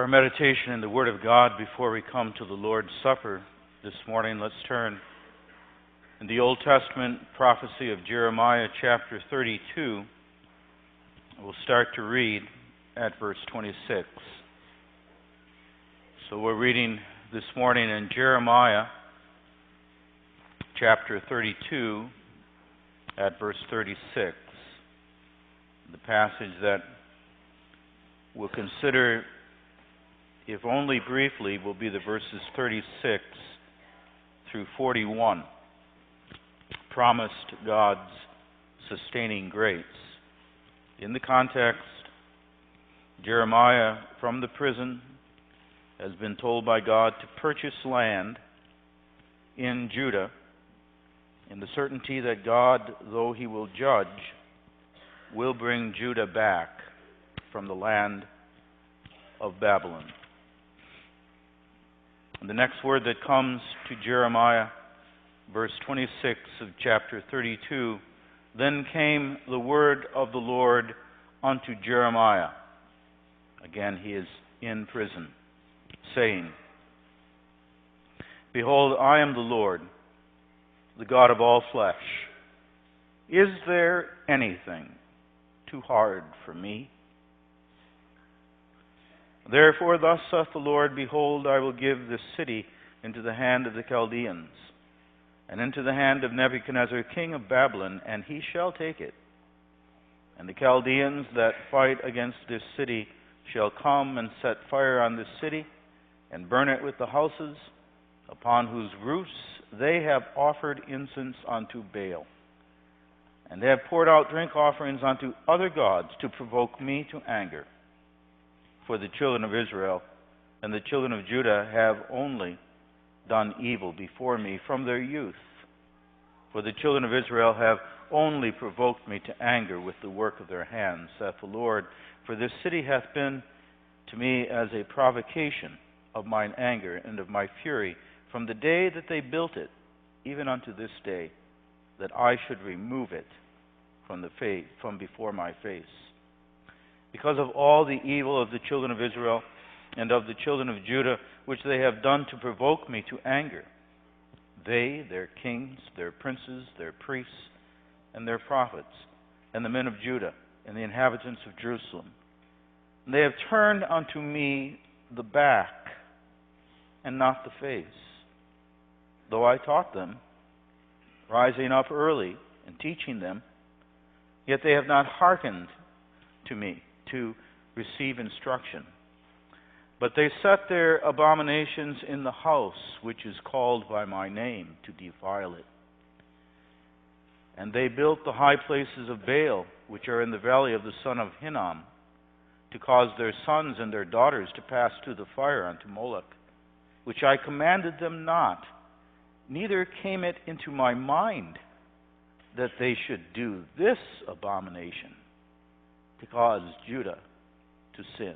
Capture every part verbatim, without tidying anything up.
Meditation in the Word of God before we come to the Lord's Supper this morning. Let's turn in the Old Testament prophecy of Jeremiah chapter thirty-two. We'll start to read at verse twenty-six. So we're reading this morning in Jeremiah chapter thirty-two at verse thirty-six. The passage that we'll consider, if only briefly, will be the verses thirty-six through forty-one. Promised God's sustaining grace. In the context, Jeremiah from the prison has been told by God to purchase land in Judah in the certainty that God, though He will judge, will bring Judah back from the land of Babylon. And the next word that comes to Jeremiah, verse twenty-six of chapter thirty-two, then came the word of the Lord unto Jeremiah. Again, he is in prison, saying, Behold, I am the Lord, the God of all flesh. Is there anything too hard for me? Therefore, thus saith the Lord, Behold, I will give this city into the hand of the Chaldeans, and into the hand of Nebuchadnezzar, king of Babylon, and he shall take it. And the Chaldeans that fight against this city shall come and set fire on this city, and burn it with the houses, upon whose roofs they have offered incense unto Baal. And they have poured out drink offerings unto other gods to provoke me to anger. For the children of Israel and the children of Judah have only done evil before me from their youth. For the children of Israel have only provoked me to anger with the work of their hands, saith the Lord. For this city hath been to me as a provocation of mine anger and of my fury, from the day that they built it, even unto this day, that I should remove it from the face, from before my face. Because of all the evil of the children of Israel and of the children of Judah, which they have done to provoke me to anger, they, their kings, their princes, their priests, and their prophets, and the men of Judah, and the inhabitants of Jerusalem, and they have turned unto me the back, and not the face. Though I taught them, rising up early and teaching them, yet they have not hearkened to me to receive instruction. But they set their abominations in the house which is called by my name, to defile it. And they built the high places of Baal, which are in the valley of the son of Hinnom, to cause their sons and their daughters to pass through the fire unto Moloch, which I commanded them not, neither came it into my mind that they should do this abomination, to cause Judah to sin.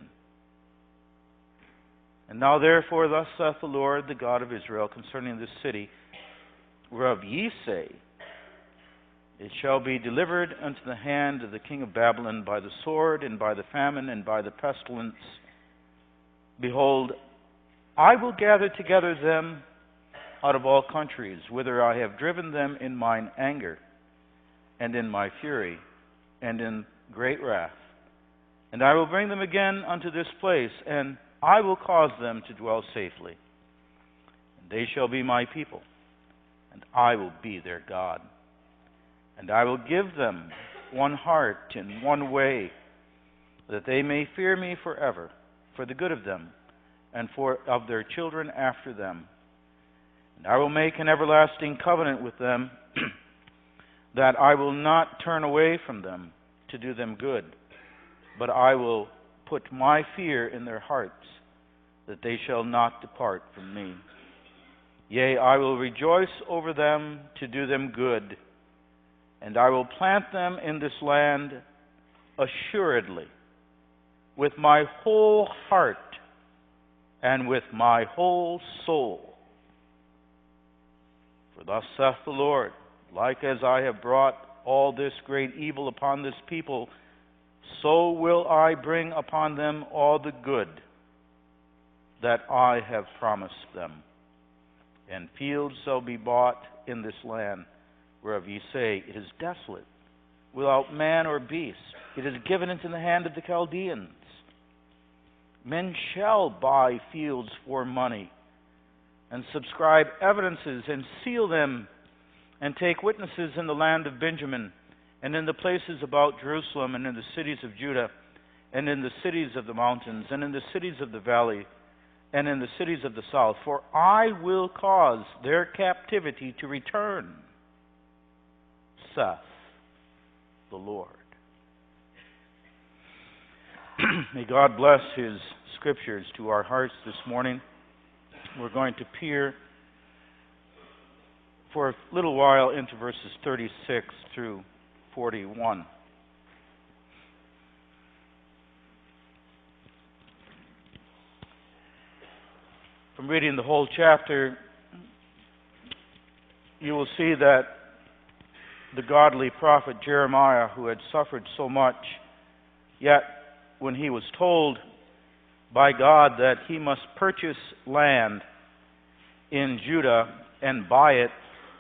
And now therefore, thus saith the Lord, the God of Israel, concerning this city, whereof ye say, It shall be delivered unto the hand of the king of Babylon by the sword, and by the famine, and by the pestilence. Behold, I will gather together them out of all countries, whither I have driven them in mine anger, and in my fury, and in great wrath. And I will bring them again unto this place, and I will cause them to dwell safely. And they shall be my people, and I will be their God. And I will give them one heart and one way, that they may fear me forever, for the good of them, and for of their children after them. And I will make an everlasting covenant with them, that I will not turn away from them to do them good, but I will put my fear in their hearts, that they shall not depart from me. Yea, I will rejoice over them to do them good, and I will plant them in this land assuredly, with my whole heart and with my whole soul. For thus saith the Lord, like as I have brought all this great evil upon this people, so will I bring upon them all the good that I have promised them. And fields shall be bought in this land, whereof ye say, it is desolate, without man or beast. It is given into the hand of the Chaldeans. Men shall buy fields for money, and subscribe evidences, and seal them, and take witnesses in the land of Benjamin, and in the places about Jerusalem, and in the cities of Judah, and in the cities of the mountains, and in the cities of the valley, and in the cities of the south. For I will cause their captivity to return, saith the Lord. May God bless His Scriptures to our hearts this morning. We're going to peer for a little while into verses thirty-six through forty-one. From reading the whole chapter, you will see that the godly prophet Jeremiah, who had suffered so much, yet when he was told by God that he must purchase land in Judah and buy it,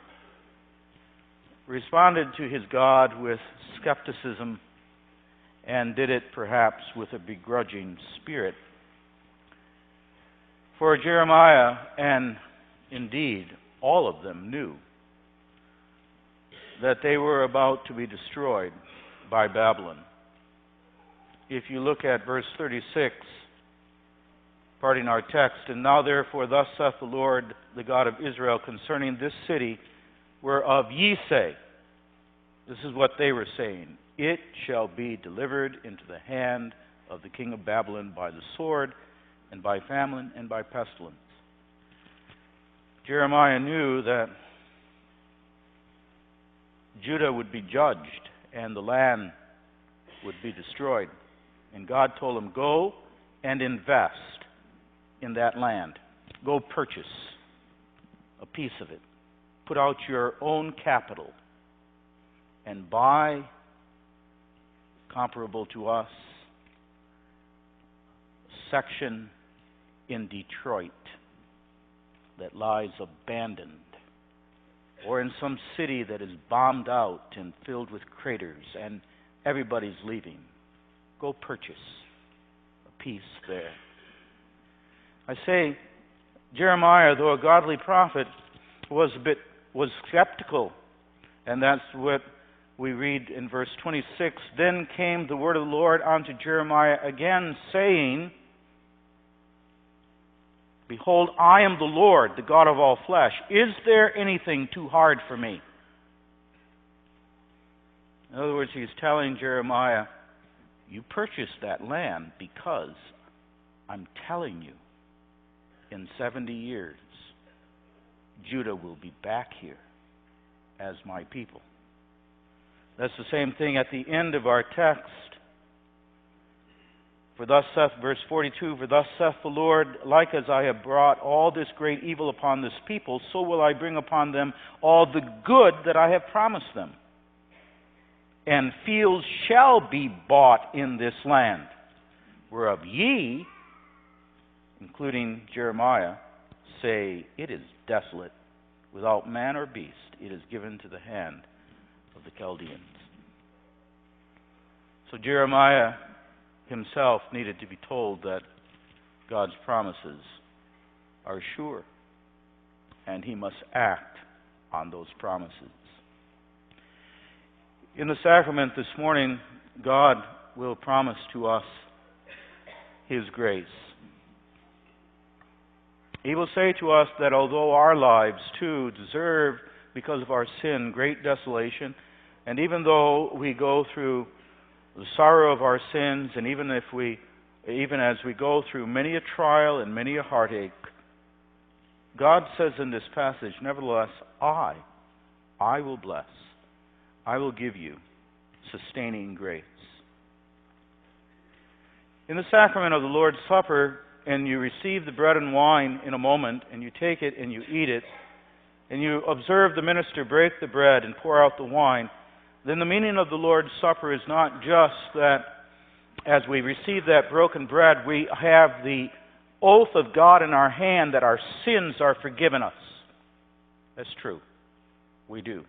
responded to his God with skepticism and did it perhaps with a begrudging spirit. For Jeremiah, and indeed all of them, knew that they were about to be destroyed by Babylon. If you look at verse thirty-six, parting our text, and now therefore thus saith the Lord, the God of Israel, concerning this city, whereof ye say, this is what they were saying, it shall be delivered into the hand of the king of Babylon by the sword, and by famine, and by pestilence. Jeremiah knew that Judah would be judged, and the land would be destroyed. And God told him, go and invest in that land. Go purchase a piece of it. Put out your own capital and buy, comparable to us, a section in Detroit that lies abandoned, or in some city that is bombed out and filled with craters and everybody's leaving. Go purchase a piece there. I say, Jeremiah, though a godly prophet, was a bit was skeptical, and that's what we read in verse twenty-six. Then came the word of the Lord unto Jeremiah again, saying, behold, I am the Lord, the God of all flesh. Is there anything too hard for me? In other words, he's telling Jeremiah, you purchased that land because I'm telling you, in seventy years, Judah will be back here as my people. That's the same thing at the end of our text. For thus saith, verse forty-two, for thus saith the Lord, like as I have brought all this great evil upon this people, so will I bring upon them all the good that I have promised them. And fields shall be bought in this land, whereof ye, including Jeremiah, say, it is desolate, without man or beast. It is given to the hand of the Chaldeans. So Jeremiah himself needed to be told that God's promises are sure, and he must act on those promises. In the sacrament this morning, God will promise to us His grace. He will say to us that although our lives too deserve, because of our sin, great desolation, and even though we go through the sorrow of our sins, and even if we, even as we go through many a trial and many a heartache, God says in this passage, nevertheless, I, I will bless. I will give you sustaining grace. In the sacrament of the Lord's Supper, and you receive the bread and wine in a moment, and you take it and you eat it, and you observe the minister break the bread and pour out the wine, then the meaning of the Lord's Supper is not just that as we receive that broken bread, we have the oath of God in our hand that our sins are forgiven us. That's true. We do.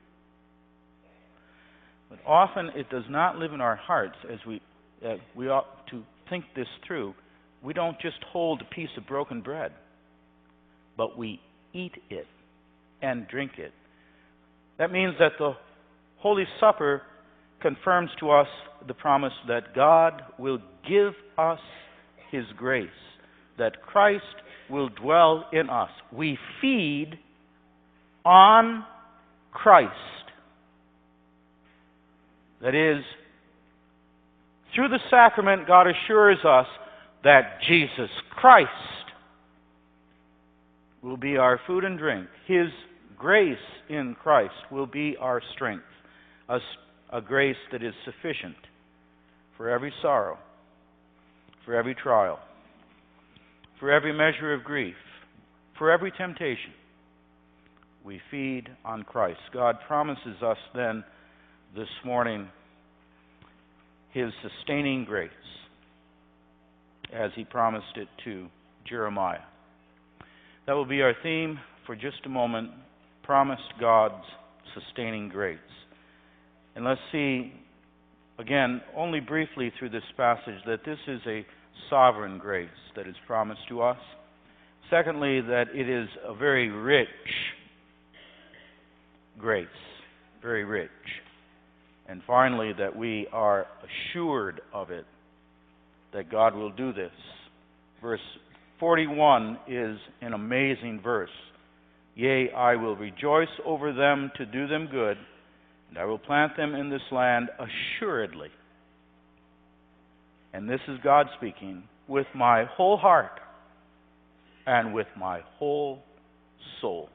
But often it does not live in our hearts as we, uh, we ought to think this through. We don't just hold a piece of broken bread, but we eat it and drink it. That means that the Holy Supper confirms to us the promise that God will give us His grace, that Christ will dwell in us. We feed on Christ. That is, through the sacrament, God assures us that Jesus Christ will be our food and drink. His grace in Christ will be our strength, a, a grace that is sufficient for every sorrow, for every trial, for every measure of grief, for every temptation. We feed on Christ. God promises us then this morning His sustaining grace, as He promised it to Jeremiah. That will be our theme for just a moment, promised God's sustaining grace. And let's see, again, only briefly through this passage, that this is a sovereign grace that is promised to us. Secondly, that it is a very rich grace, very rich. And finally, that we are assured of it, that God will do this. Verse forty-one is an amazing verse. Yea, I will rejoice over them to do them good, and I will plant them in this land assuredly. And this is God speaking, with my whole heart and with my whole soul.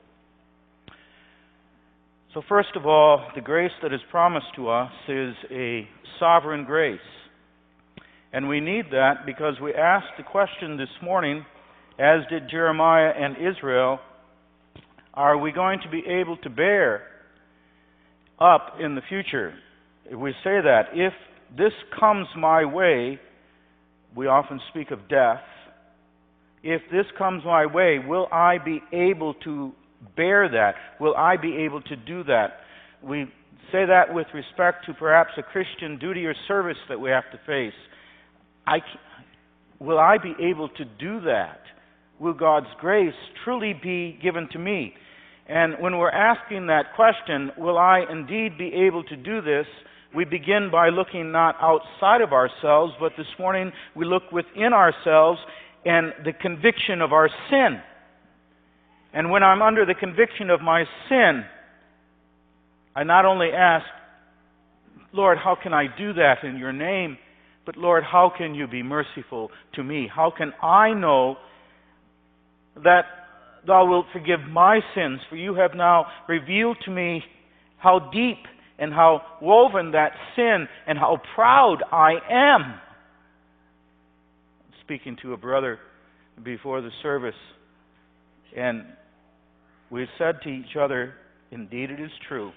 So first of all, the grace that is promised to us is a sovereign grace. And we need that because we asked the question this morning, as did Jeremiah and Israel, are we going to be able to bear up in the future? We say that if this comes my way, we often speak of death. If this comes my way, will I be able to bear that? Will I be able to do that? We say that with respect to perhaps a Christian duty or service that we have to face. I, will I be able to do that? Will God's grace truly be given to me? And when we're asking that question, will I indeed be able to do this, we begin by looking not outside of ourselves, but this morning we look within ourselves and the conviction of our sin. And when I'm under the conviction of my sin, I not only ask, Lord, how can I do that in your name? But Lord, how can you be merciful to me? How can I know that thou wilt forgive my sins? For you have now revealed to me how deep and how woven that sin and how proud I am. Speaking to a brother before the service, and we said to each other, indeed it is true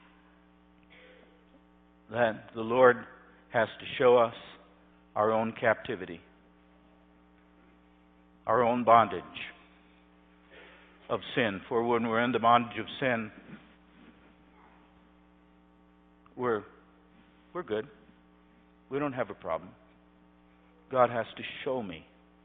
that the Lord has to show us our own captivity, our own bondage of sin. For when we're in the bondage of sin, we're, we're good. We don't have a problem. God has to show me.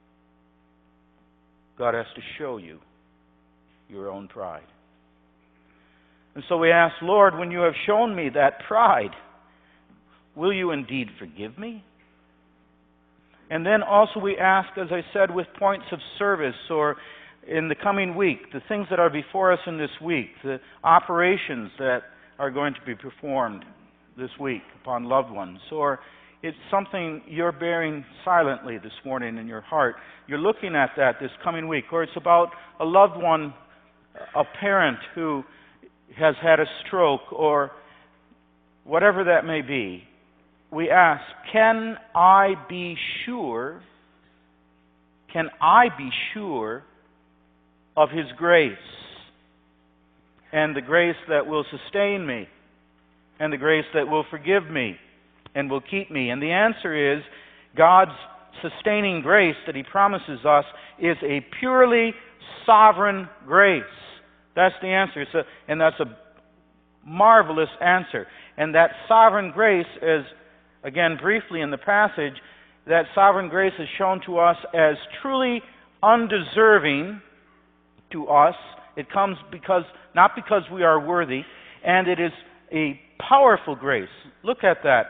God has to show you your own pride. And so we ask, Lord, when you have shown me that pride, will you indeed forgive me? And then also we ask, as I said, with points of service or in the coming week, the things that are before us in this week, the operations that are going to be performed this week upon loved ones, or it's something you're bearing silently this morning in your heart. You're looking at that this coming week, or it's about a loved one, a parent who has had a stroke, or whatever that may be. We ask, can I be sure, can I be sure of His grace, and the grace that will sustain me, and the grace that will forgive me, and will keep me? And the answer is, God's sustaining grace that he promises us is a purely sovereign grace. That's the answer. It's a, and that's a marvelous answer. And that sovereign grace is, again, briefly in the passage, that sovereign grace is shown to us as truly undeserving to us. It comes because, not because we are worthy, and it is a powerful grace. Look at that.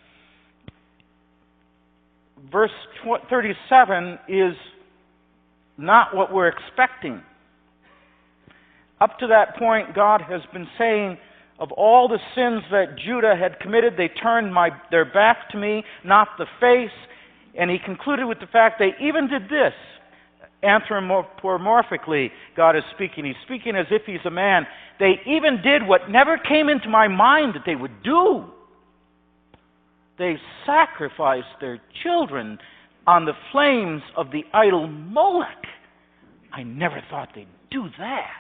Verse thirty-seven is not what we're expecting. Up to that point, God has been saying, of all the sins that Judah had committed, they turned my, their back to me, not the face. And he concluded with the fact they even did this. Anthropomorphically, God is speaking. He's speaking as if he's a man. They even did what never came into my mind that they would do. They sacrificed their children on the flames of the idol Moloch. I never thought they'd do that.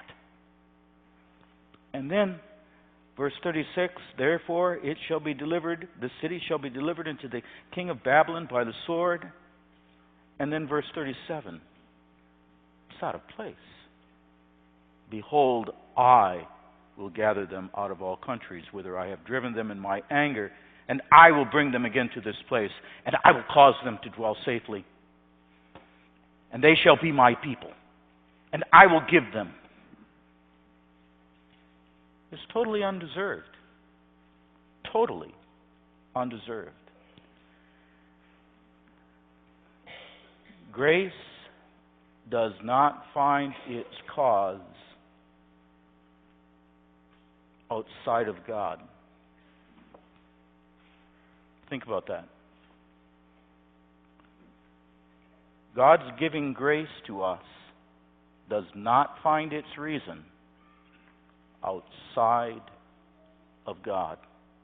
And then, verse thirty-six, therefore it shall be delivered, the city shall be delivered into the king of Babylon by the sword. And then verse thirty-seven, it's out of place. Behold, I will gather them out of all countries, whither I have driven them in my anger, and I will bring them again to this place, and I will cause them to dwell safely. And they shall be my people, and I will give them. It's totally undeserved. Totally undeserved. Grace does not find its cause outside of God. Think about that. God's giving grace to us does not find its reason outside of God.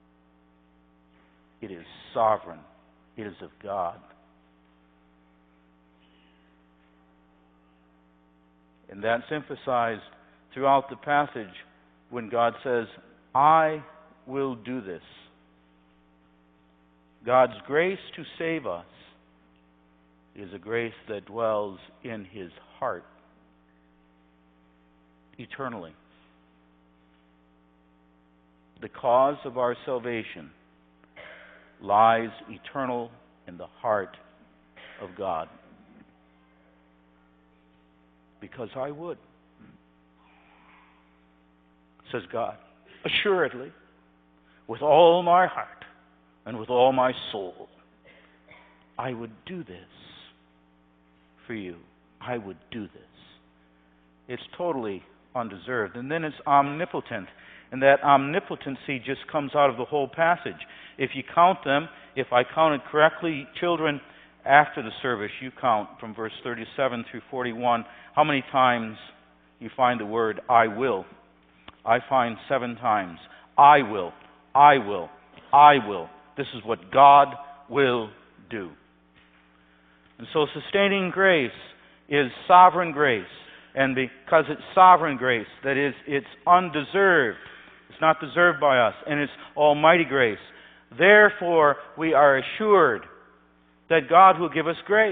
It is sovereign. It is of God. And that's emphasized throughout the passage when God says, I will do this. God's grace to save us is a grace that dwells in His heart eternally. The cause of our salvation lies eternal in the heart of God. Because I would, says God, assuredly, with all my heart and with all my soul, I would do this for you. I would do this. It's totally undeserved. And then it's omnipotent. And that omnipotency just comes out of the whole passage. If you count them, if I counted correctly, children, after the service, you count from verse thirty-seven through forty-one, how many times you find the word I will. I find seven times. I will, I will, I will. This is what God will do. And so sustaining grace is sovereign grace. And because it's sovereign grace, that is, it's undeserved. It's not deserved by us. And it's almighty grace. Therefore, we are assured that God will give us grace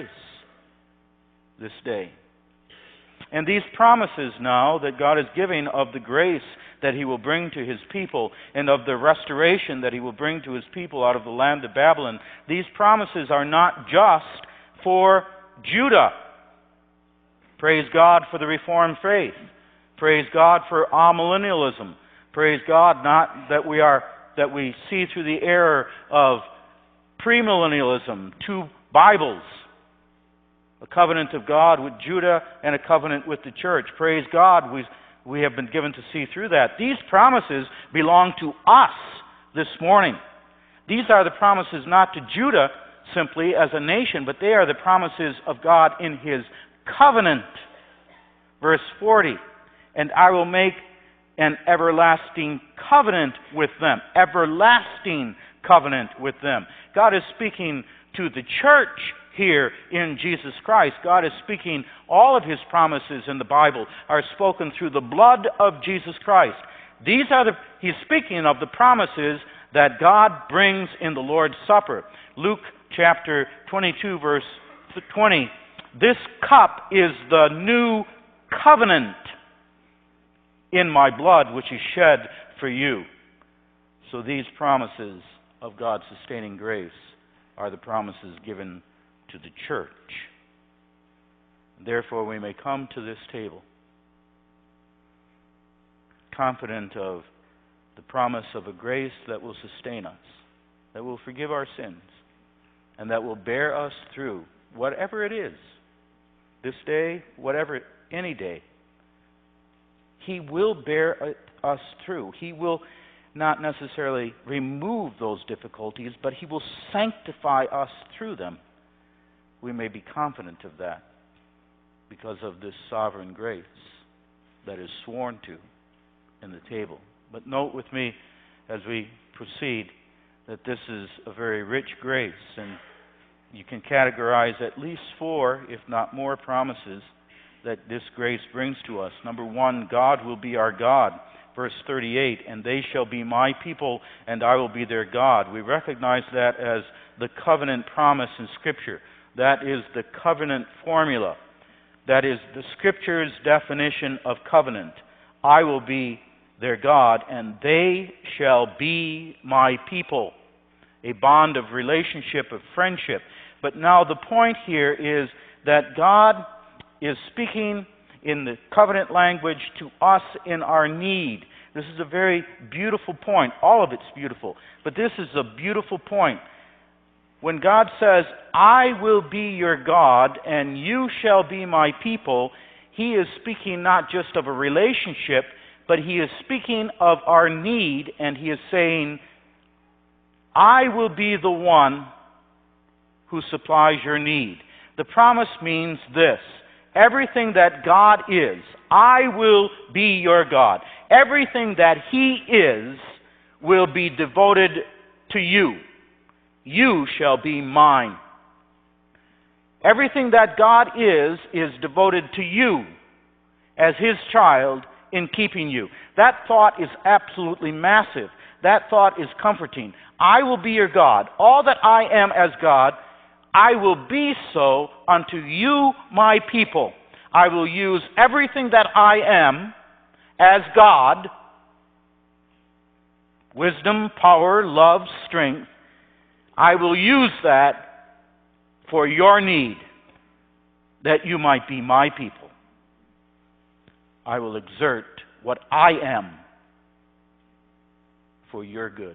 this day. And these promises now that God is giving of the grace that He will bring to His people and of the restoration that He will bring to His people out of the land of Babylon, these promises are not just for Judah. Praise God for the Reformed faith. Praise God for amillennialism. Praise God not that we are that we see through the error of premillennialism, two Bibles, a covenant of God with Judah and a covenant with the church. Praise God, we we have been given to see through that. These promises belong to us this morning. These are the promises not to Judah simply as a nation, but they are the promises of God in His covenant. Verse forty, and I will make an everlasting covenant with them. Everlasting covenant with them. God is speaking to the church here in Jesus Christ. God is speaking, all of His promises in the Bible are spoken through the blood of Jesus Christ. These are the, He's speaking of the promises that God brings in the Lord's Supper. Luke chapter twenty-two, verse twenty. This cup is the new covenant in my blood, which is shed for you. So these promises of God's sustaining grace are the promises given to the church. Therefore, we may come to this table confident of the promise of a grace that will sustain us, that will forgive our sins, and that will bear us through whatever it is, this day, whatever, any day. He will bear us through. He will not necessarily remove those difficulties, but He will sanctify us through them. We may be confident of that because of this sovereign grace that is sworn to in the table. But note with me as we proceed that this is a very rich grace, and you can categorize at least four, if not more, promises that this grace brings to us. Number one, God will be our God. Verse thirty-eight, and they shall be my people, and I will be their God. We recognize that as the covenant promise in Scripture. That is the covenant formula. That is the Scripture's definition of covenant. I will be their God, and they shall be my people. A bond of relationship, of friendship. But now the point here is that God is speaking in the covenant language to us in our need. This is a very beautiful point. All of it's beautiful. But this is a beautiful point. When God says, I will be your God and you shall be my people, He is speaking not just of a relationship, but He is speaking of our need, and He is saying, I will be the one who supplies your need. The promise means this. Everything that God is, I will be your God. Everything that He is will be devoted to you. You shall be mine. Everything that God is, is devoted to you as His child in keeping you. That thought is absolutely massive. That thought is comforting. I will be your God. All that I am as God, I will be so unto you, my people. I will use everything that I am as God, wisdom, power, love, strength. I will use that for your need, that you might be my people. I will exert what I am for your good.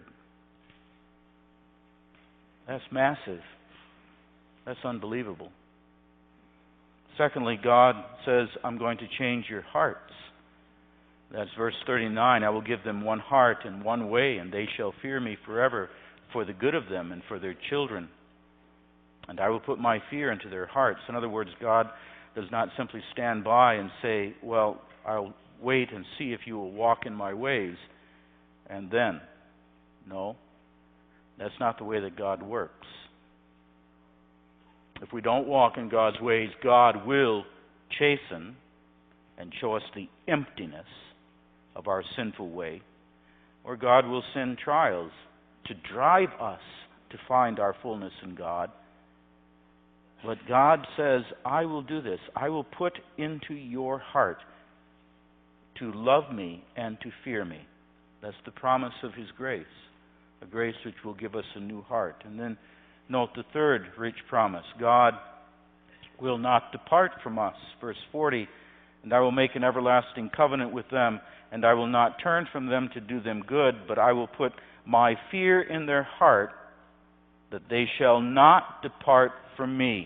That's massive. That's unbelievable. Secondly, God says, I'm going to change your hearts. That's verse thirty-nine. I will give them one heart and one way, and they shall fear me forever for the good of them and for their children. And I will put my fear into their hearts. In other words, God does not simply stand by and say, well, I'll wait and see if you will walk in my ways, and then. No, that's not the way that God works. If we don't walk in God's ways, God will chasten and show us the emptiness of our sinful way. Or God will send trials to drive us to find our fullness in God. But God says, I will do this. I will put into your heart to love me and to fear me. That's the promise of His grace. A grace which will give us a new heart. And then note the third rich promise. God will not depart from us. Verse forty, and I will make an everlasting covenant with them, and I will not turn from them to do them good, but I will put my fear in their heart, that they shall not depart from me.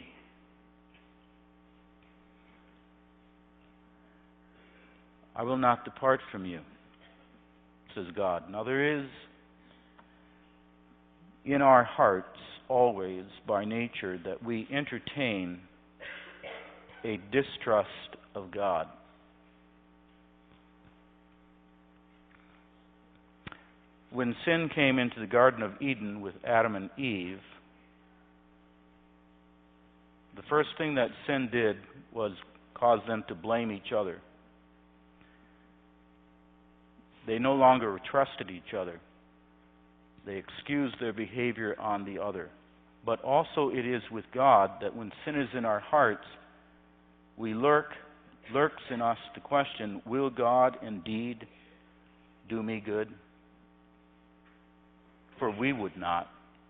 I will not depart from you, says God. Now there is in our hearts always by nature that we entertain a distrust of God. When sin came into the Garden of Eden with Adam and Eve, the first thing that sin did was cause them to blame each other. They no longer trusted each other. They excused their behavior on the other. but also it is with God that when sin is in our hearts, we lurk, lurks in us the question, will God indeed do me good? For we would not.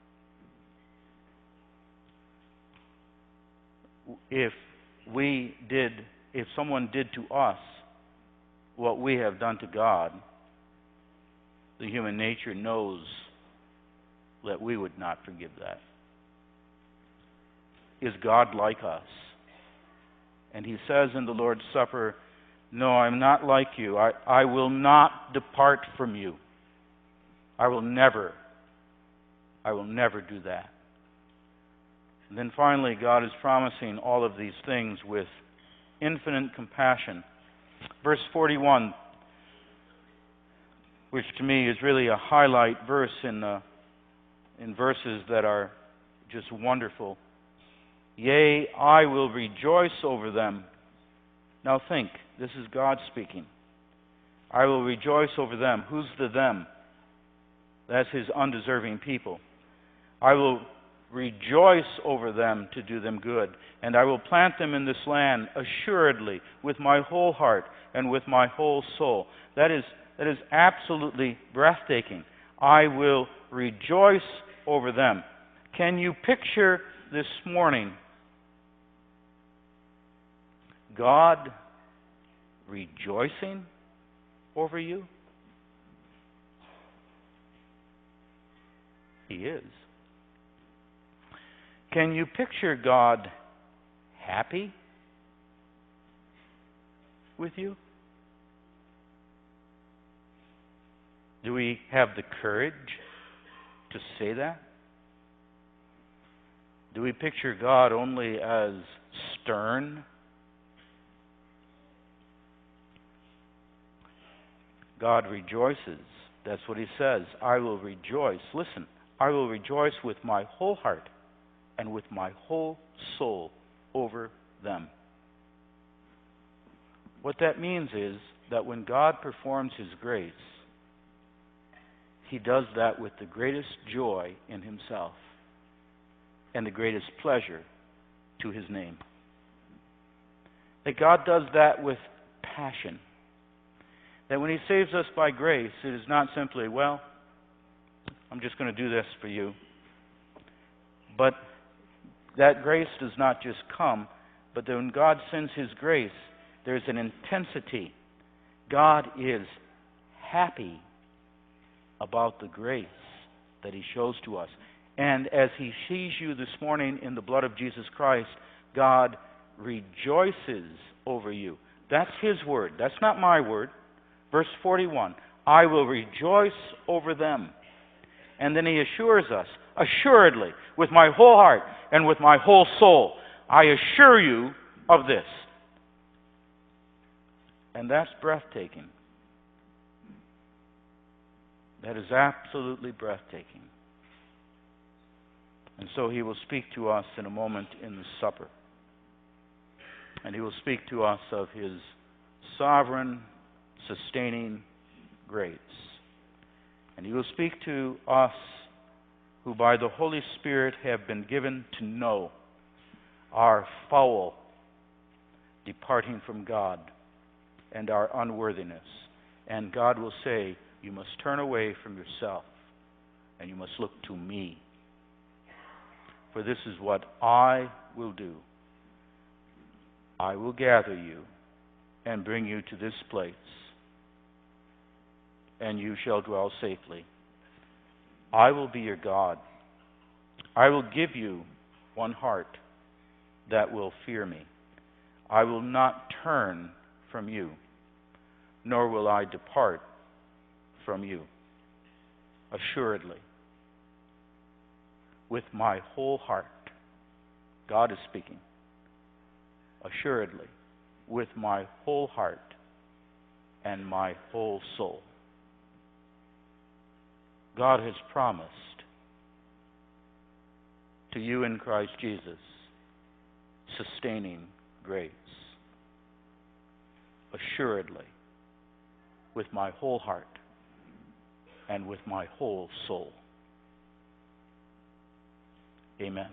If we did, if someone did to us what we have done to God, the human nature knows that we would not forgive that. Is God like us? And he says in the Lord's Supper, no, I'm not like you. I, I will not depart from you. I will never, I will never do that. And then finally, God is promising all of these things with infinite compassion. Verse forty-one, which to me is really a highlight verse in, uh, in verses that are just wonderful. Yea, I will rejoice over them. Now think, this is God speaking. I will rejoice over them. Who's the them? That's his undeserving people. I will rejoice over them to do them good, and I will plant them in this land assuredly with my whole heart and with my whole soul. That is, that is absolutely breathtaking. I will rejoice over them. Can you picture this morning God rejoicing over you? He is. Can you picture God happy with you? Do we have the courage to say that? Do we picture God only as stern? God rejoices. That's what he says. I will rejoice. Listen, I will rejoice with my whole heart and with my whole soul over them. What that means is that when God performs his grace, he does that with the greatest joy in himself and the greatest pleasure to his name. That God does that with passion. That when he saves us by grace, it is not simply, well, I'm just going to do this for you. But that grace does not just come, but when God sends his grace, there's an intensity. God is happy about the grace that he shows to us. And as he sees you this morning in the blood of Jesus Christ, God rejoices over you. That's his word. That's not my word. Verse forty-one, I will rejoice over them. And then he assures us, assuredly, with my whole heart and with my whole soul, I assure you of this. And that's breathtaking. That is absolutely breathtaking. And so he will speak to us in a moment in the supper. And he will speak to us of his sovereign, sustaining grace. And he will speak to us who by the Holy Spirit have been given to know our foul departing from God and our unworthiness. And God will say, you must turn away from yourself and you must look to me. For this is what I will do. I will gather you and bring you to this place, and you shall dwell safely. I will be your God. I will give you one heart that will fear me. I will not turn from you, nor will I depart from you. Assuredly, with my whole heart, God is speaking. Assuredly, with my whole heart and my whole soul. God has promised to you in Christ Jesus sustaining grace. Assuredly, with my whole heart and with my whole soul. Amen.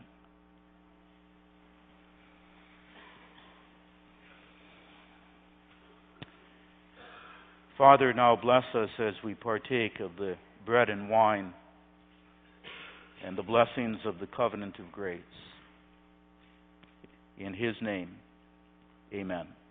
Father, now bless us as we partake of the bread and wine and the blessings of the covenant of grace. In His name, amen.